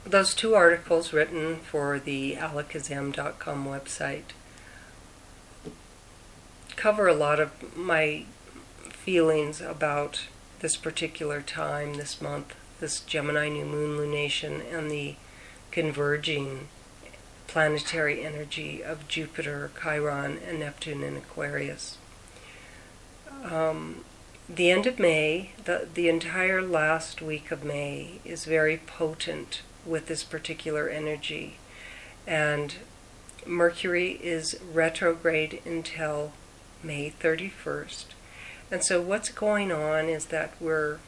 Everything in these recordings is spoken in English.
those two articles written for the alakazam.com website cover a lot of my feelings about this particular time, this month, this Gemini new moon lunation, and the converging planetary energy of Jupiter, Chiron, and Neptune in Aquarius. The end of May, the entire last week of May is very potent with this particular energy. And Mercury is retrograde until May 31st. And so what's going on is that we're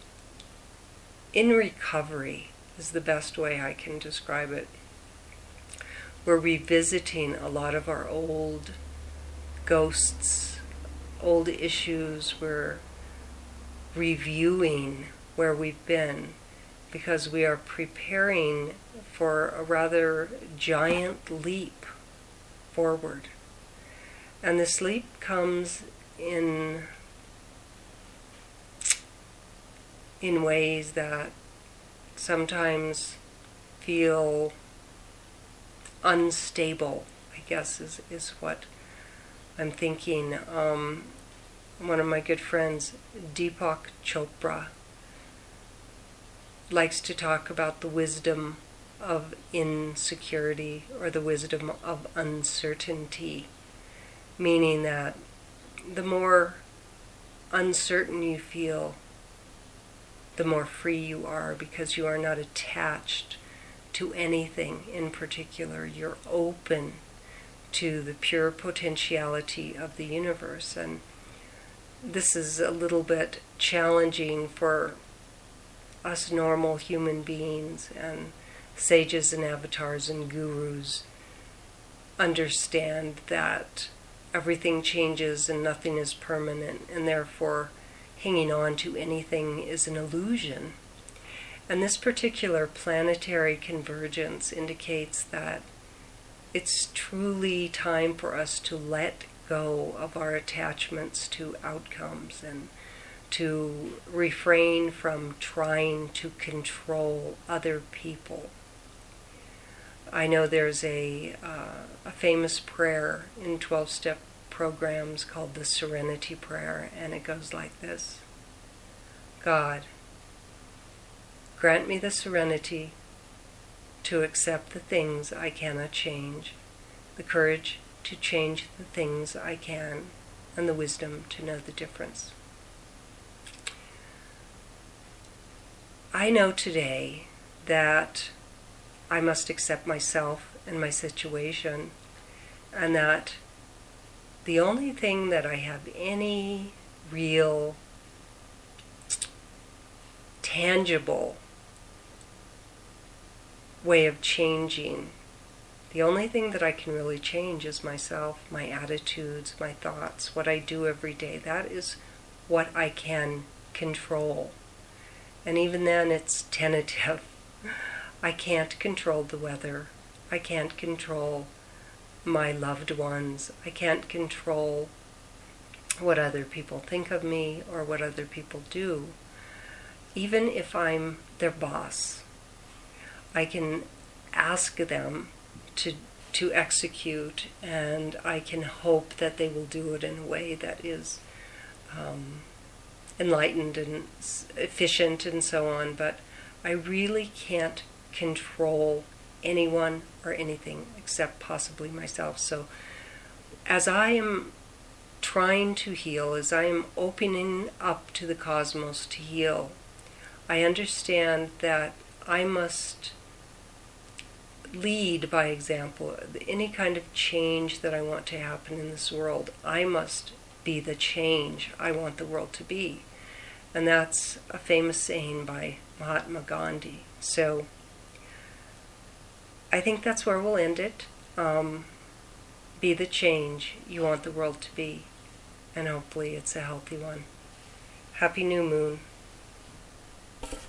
in recovery, is the best way I can describe it. We're revisiting a lot of our old ghosts, old issues. We're reviewing where we've been because we are preparing for a rather giant leap forward. And this leap comes in ways that sometimes feel unstable, I guess is what I'm thinking. One of my good friends, Deepak Chopra, likes to talk about the wisdom of insecurity or the wisdom of uncertainty, meaning that the more uncertain you feel, the more free you are because you are not attached to anything in particular. You're open to the pure potentiality of the universe. And this is a little bit challenging for us normal human beings, and sages and avatars and gurus understand that everything changes and nothing is permanent, and therefore hanging on to anything is an illusion. And this particular planetary convergence indicates that it's truly time for us to let go of our attachments to outcomes and to refrain from trying to control other people. I know there's a famous prayer in 12-step programs called the Serenity Prayer, and it goes like this: God, grant me the serenity to accept the things I cannot change, the courage to change the things I can, and the wisdom to know the difference. I know today that I must accept myself and my situation, and that the only thing that I have any real tangible way of changing, the only thing that I can really change is myself, my attitudes, my thoughts, what I do every day. That is what I can control. And even then it's tentative. I can't control the weather. I can't control my loved ones. I can't control what other people think of me or what other people do. Even if I'm their boss, I can ask them to execute, and I can hope that they will do it in a way that is enlightened and efficient and so on, but I really can't control anyone or anything except possibly myself. So as I am trying to heal, as I am opening up to the cosmos to heal, I understand that I must lead by example. Any kind of change that I want to happen in this world, I must be the change I want the world to be. And that's a famous saying by Mahatma Gandhi. So I think that's where we'll end it. Be the change you want the world to be, and hopefully it's a healthy one. Happy new moon.